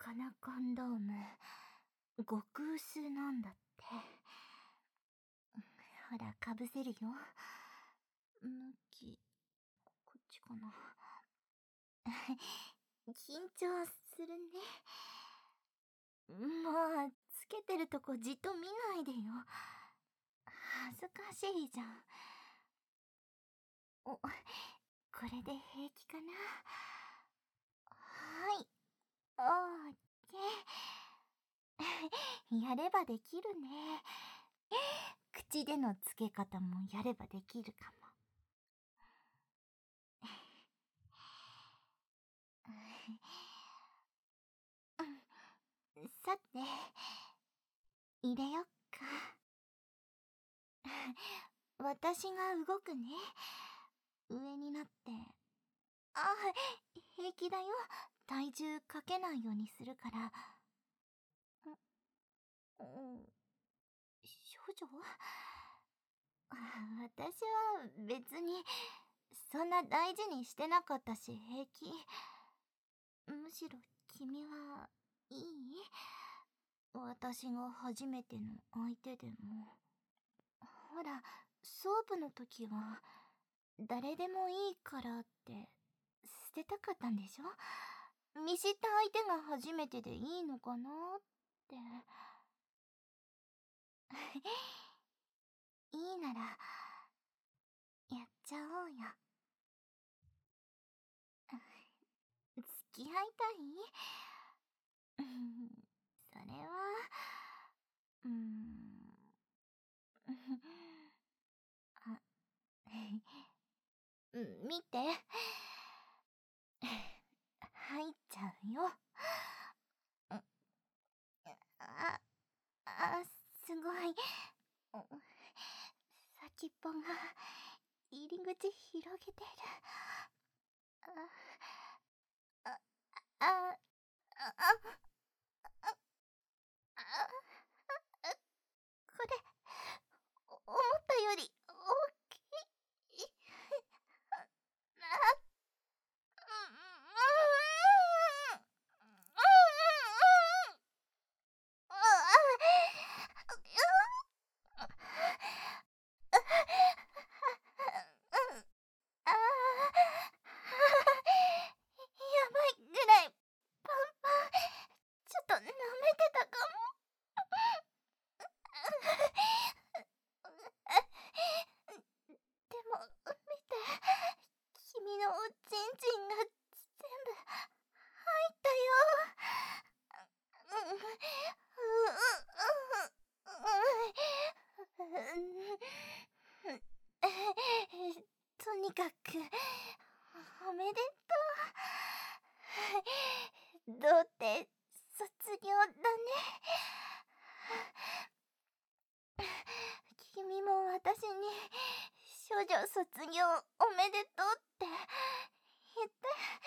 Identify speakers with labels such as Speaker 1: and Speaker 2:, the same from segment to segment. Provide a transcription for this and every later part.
Speaker 1: カナコンドーム、極薄なんだって。ほら、かぶせるよ。向き、こっちかな。緊張するね。もう、つけてるとこじっと見ないでよ。恥ずかしいじゃん。これで平気かな。はい、オーケー。やればできるね。口でのつけ方もやればできるかも。さて、入れよっか。私が動くね。上になって。平気だよ。体重かけないようにするから。少女？私は別にそんな大事にしてなかったし平気。むしろ君はいい？私が初めての相手でも。ほら、ソープの時は誰でもいいからって捨てたかったんでしょ？見知った相手が初めてでいいのかなって。いいならやっちゃおうよ。付き合いたい？それはあ見て。入っちゃうよ。すごい。先っぽが入り口広げてる。これ思ったより大きい。やばいぐらいパンパン。ちょっと舐めてたかも。でも見て、君のおちんちんが全部入ったよ。とにかくおめでとう。童貞卒業だね。君も私に少女卒業おめでとうって言って。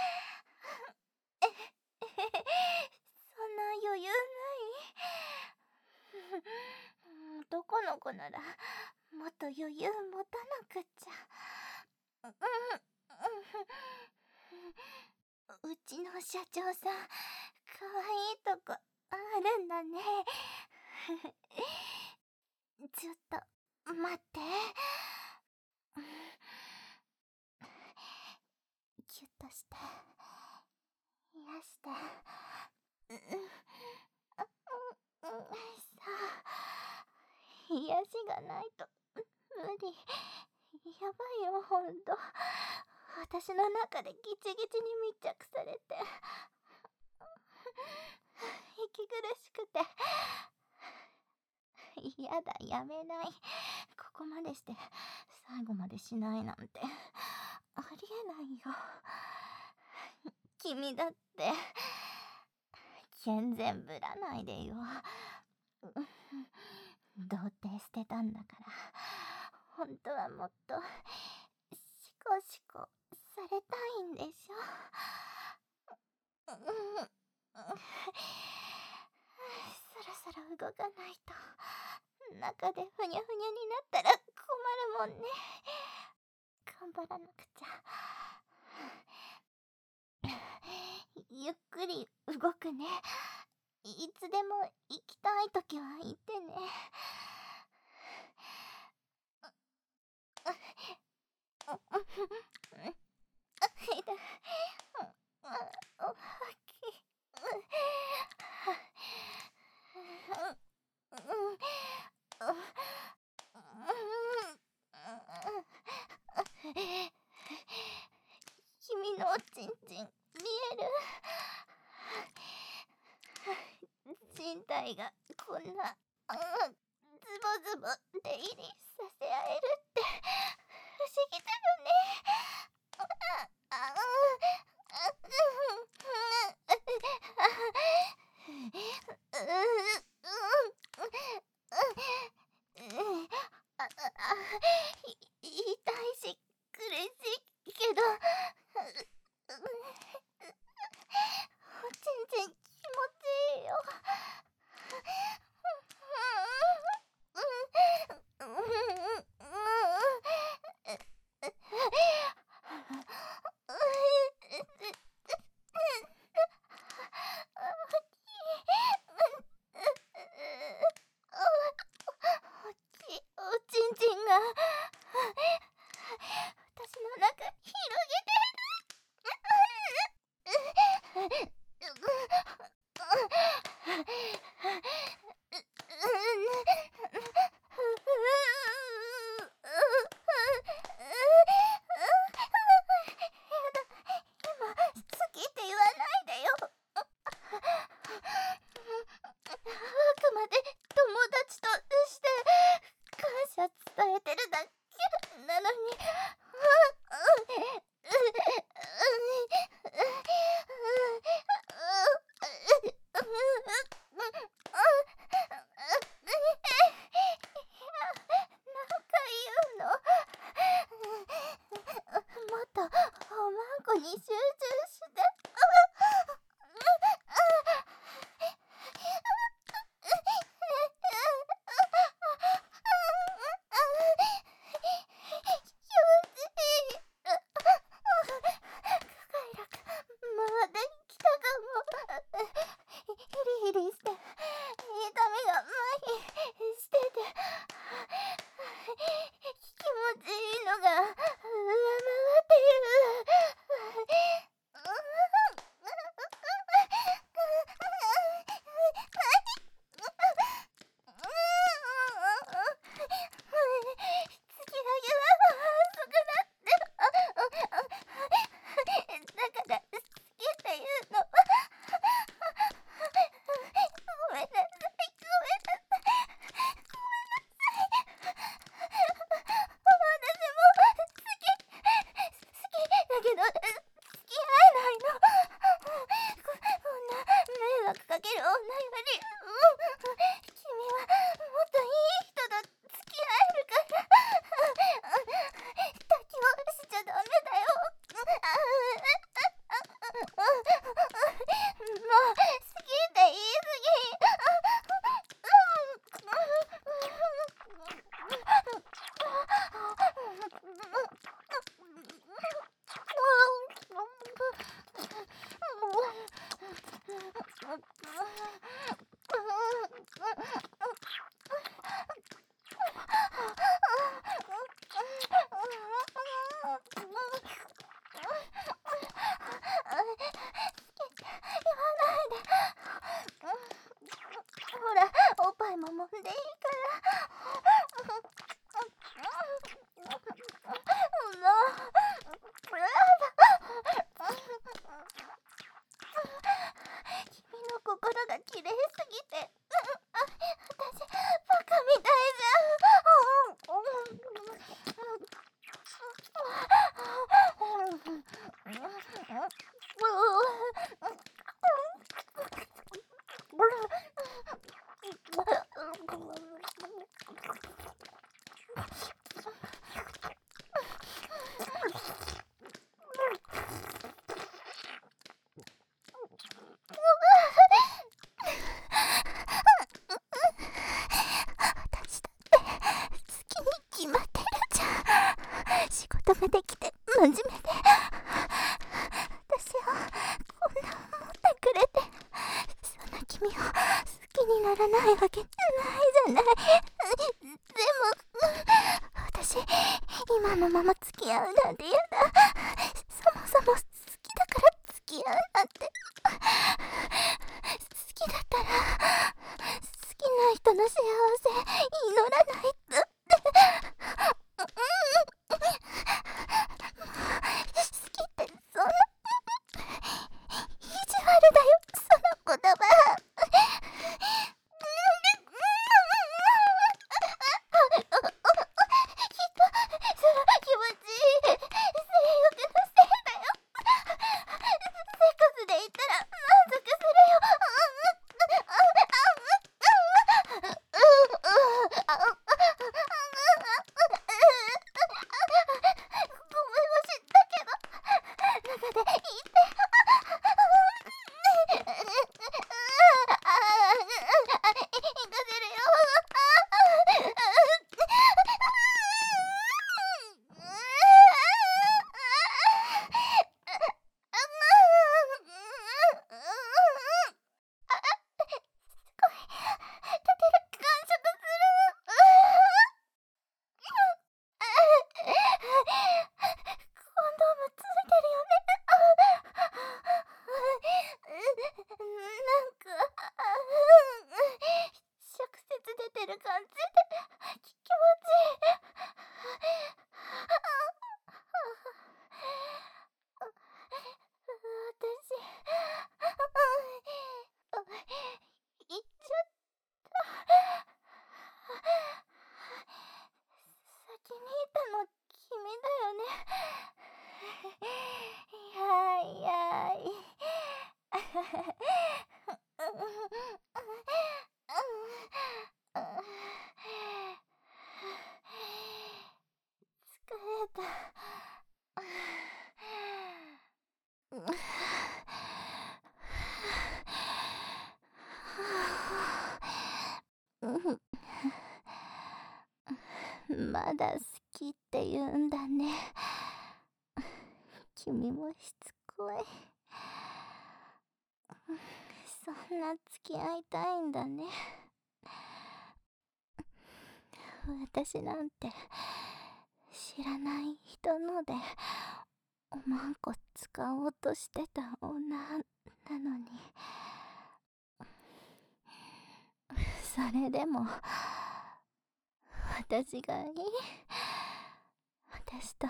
Speaker 1: そんな余裕ない？男の子ならもっと余裕持たなくっちゃ。うちの社長さん、かわいいとこあるんだね。ちょっと待って。キュッとして癒して。さあ、癒しがないと無理。やばいよ、ほんと。私の中でギチギチに密着されて息苦しくて。やだ、やめない。ここまでして最後までしないなんてありえないよ。君だって健全ぶらないでよ。童貞捨てたんだから本当はもっとシコシコされたいんでしょ。そろそろ動かないと中でふにゃふにゃになったら困るもんね。頑張らなくちゃ。ゆっくり動くね。 いつでも行きたいときは行ってね。君のおちんちん見える？人体がこんなズボズボ出入りさせ合えるって不思議だよね。痛いし苦しいけど、おちんちん気持ちいいよ。おちんちんが私の中広げてる。今好きって言わないでよ。あくまで友達として感謝伝えてるだけなのに。なんか言うの？もっとおまんこに集中して。まで来たかも。ヒリヒリして痛みが麻痺してて気持ちいいのが上回っている。突き上げは遅くなってる。だから好きって言うの。ごめんなさい、ごめんなさい。私も好きだけど付き合えないの。こんな迷惑かける女より君はもっといい人と付き合えるから。妥協しちゃダメだよ。もう好きって言い過ぎ。 君を好きにならないわけないじゃない。でも、私、今のまま付き合うなんて嫌だ。そもそも好きだから付き合うなんて。好きだったら、好きな人の幸せ祈らないとって。好きってそんな、意地悪だよ、その言葉。その気持ち、性欲のせいだよ。セックスで言ったら満足するよ。ごめんも知ったけど、中で言って。行かせるよ。完食する。コンドームついてるよね。なんか、直接出てる感じで気持ちいい。私、言っちゃった。先にいたの君だよね。いやい。疲れた。まだ好きって言うんだね。君もしつこい。そんな付き合いたいんだね。私なんて知らない人のでおまんこ使おうとしてた女なのに、それでも私がいい。私と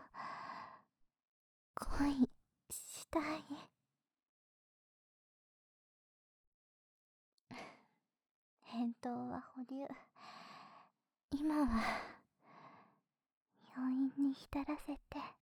Speaker 1: 恋したい。返答は保留。今は余韻に浸らせて。